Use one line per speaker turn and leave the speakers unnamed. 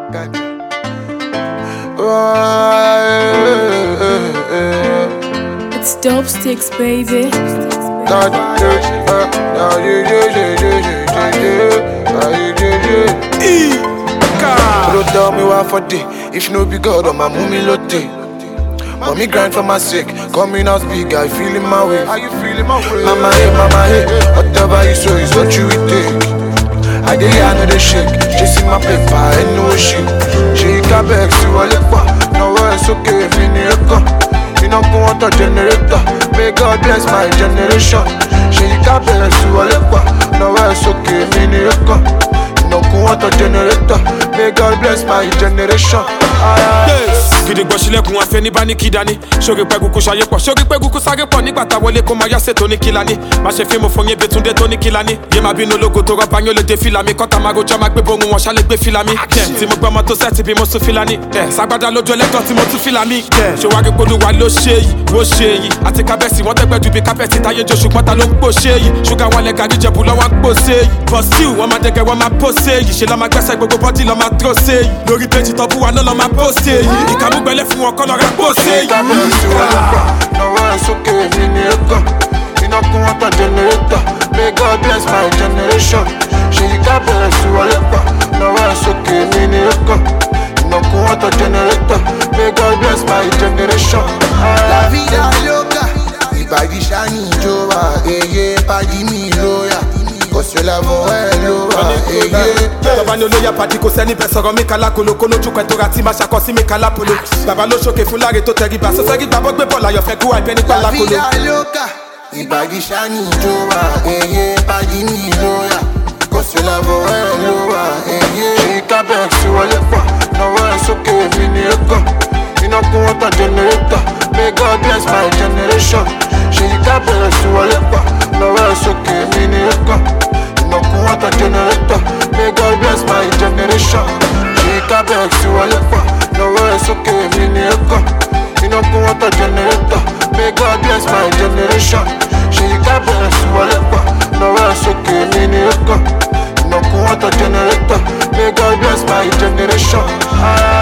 Gotcha.
It's Dope Sticks, baby.
Don't tell me what for day. If no be God on my mummy lotte. Mommy grind for my sake. Coming out big, I feeling my way. How you feeling my way? Mama hey, whatever you sow is what you will take. I dey here, I know they shake. Chasing my paper, I know shit. She got back, see what it was. No it's okay, if you need a gun. You know go on the generator. May God bless my generation. She got back, see what it was. No it's okay, if you need a gun. You know go on the generator. May God bless my generation.
Gidi gbọ́ sílẹ̀kùn afẹ́ ní bá ní kí dání. Ṣorí pẹ́gù kú ṣayé pọ̀, ṣorí pẹ́gù kú sáré pọ̀. Nígbà tá wọlé kó máa yáṣẹ́ tó ní kíla ní. Má ṣe fíìmù fún yín Bétúndé tó ní kíla ní. Yé máa bínú ológo tó rọ́bà yín ó lè dé fìlà mi. Kọ́ta máa rojọ́ máa gbé borun wọn ṣá lè gbé fìlà mi. Tí mo gbọ́ ọmọ tó sẹ́ẹ̀tì bí mo sún fìlà ní. Sàgbádá lójú ẹlẹ́gàn tí mo tún fìlà mi. Ṣòwárí polúwa ló ṣe yìí, wó ṣe yìí. Àti kábẹ́sì wọ́n tẹ́gbẹ́ ju bí kápẹ́tì táyé jó ṣùgbọ́n ta ló ń pò ṣe yìí. Ṣúgà wálẹ̀ gàrí jẹ̀bù lọ́wọ́ ń pò ṣe yìí. But still wọ́n máa dẹ́gẹ̀ wọ́n máa pò ṣe yìí. Ṣé lọ́ máa gbẹ́sẹ̀ gbogbo bọ́dí lọ́ máa tró ṣe yìí. Lórí péjì tọ́ bú wa náà lọ́ máa pò ṣe yìí. Ìkàmúgbẹ́lẹ̀ fún wọn kọ́ lọ́ rà pò ṣe yìí.
No it's okay, me need a gun. You know go on the generator. May God bless my generation. She got bless you all over. No it's okay, me need a gun. You know go on the generator. May God bless my generation.
La vida loca, Ibadi Shani Joa, Padi mi loya. Cause la voix loa,
Baba no lóya pàdí kò sẹ́ni bẹ́ẹ̀ sọ̀rọ̀ mi kala koloko lójú kan tó ra tí ma ṣàkọ sí mi kala polo. Baba ló ṣòkè fún láre tó tẹríba sọ́sẹ́ rí gbàgbọ́ gbé bọ́ọ̀lù ayọ̀fẹ́ kú àìpẹ́ nípa
La
lakolo.
vida loca, Ibadi Shani Joa, Padi mi loya. Cause la voix loa,
She got back, see what it was. No it's okay, me need a gun. You know go on the generator. May God bless my generation. She got back, see what it was. No it's okay, me need a gun. You know go on the generator. May God bless my generation. She got back, see what it was. No it's okay, me need a gun. You know go on the generator. May God bless my generation. She got back, see what it was. No it's okay, me need a gun. You know go on the generator. May God bless my generation.